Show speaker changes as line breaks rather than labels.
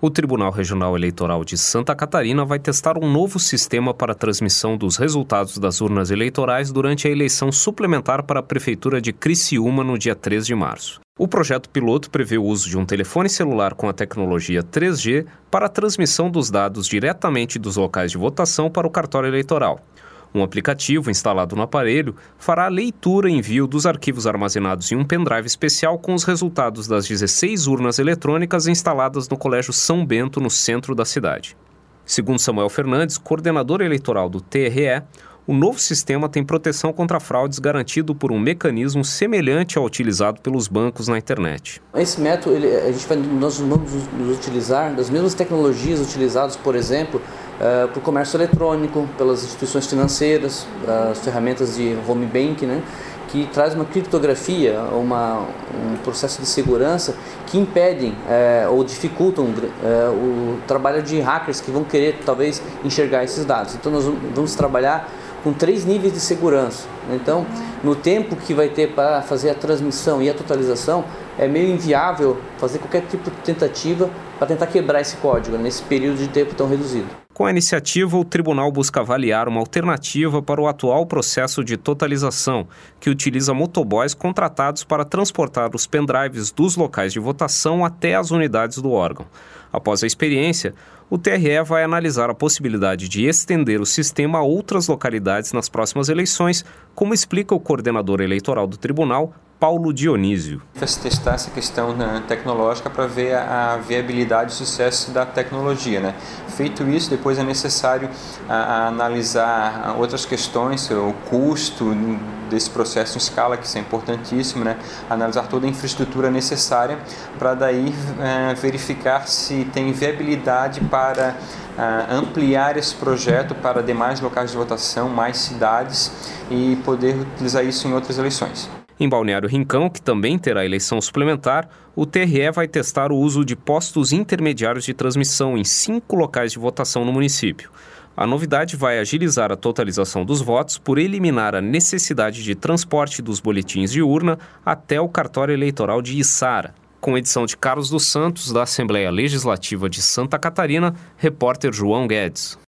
O Tribunal Regional Eleitoral de Santa Catarina vai testar um novo sistema para a transmissão dos resultados das urnas eleitorais durante a eleição suplementar para a Prefeitura de Criciúma no dia 3 de março. O projeto piloto prevê o uso de um telefone celular com a tecnologia 3G para a transmissão dos dados diretamente dos locais de votação para o cartório eleitoral. Um aplicativo instalado no aparelho fará a leitura e envio dos arquivos armazenados em um pendrive especial com os resultados das 16 urnas eletrônicas instaladas no Colégio São Bento, no centro da cidade. Segundo Samuel Fernandes, coordenador eleitoral do TRE, o novo sistema tem proteção contra fraudes garantido por um mecanismo semelhante ao utilizado pelos bancos na internet.
Esse método, nós vamos nos utilizar das mesmas tecnologias utilizadas, por exemplo, para o comércio eletrônico, pelas instituições financeiras, as ferramentas de home banking, né, que traz uma criptografia, um processo de segurança que impedem ou dificultam o trabalho de hackers que vão querer talvez enxergar esses dados. Então nós vamos trabalhar com 3 níveis de segurança. Então, no tempo que vai ter para fazer a transmissão e a totalização, é meio inviável fazer qualquer tipo de tentativa para tentar quebrar esse código nesse período de tempo tão reduzido.
Com a iniciativa, o tribunal busca avaliar uma alternativa para o atual processo de totalização, que utiliza motoboys contratados para transportar os pendrives dos locais de votação até as unidades do órgão. Após a experiência, o TRE vai analisar a possibilidade de estender o sistema a outras localidades nas próximas eleições, como explica o coordenador eleitoral do tribunal, Paulo Dionísio.
Vai se testar essa questão tecnológica para ver a viabilidade e sucesso da tecnologia, né? Feito isso, depois é necessário analisar outras questões, o custo desse processo em escala, que isso é importantíssimo, né? Analisar toda a infraestrutura necessária para daí verificar se tem viabilidade para ampliar esse projeto para demais locais de votação, mais cidades e poder utilizar isso em outras eleições.
Em Balneário Rincão, que também terá eleição suplementar, o TRE vai testar o uso de postos intermediários de transmissão em 5 locais de votação no município. A novidade vai agilizar a totalização dos votos por eliminar a necessidade de transporte dos boletins de urna até o cartório eleitoral de Içara. Com edição de Carlos dos Santos, da Assembleia Legislativa de Santa Catarina, repórter João Guedes.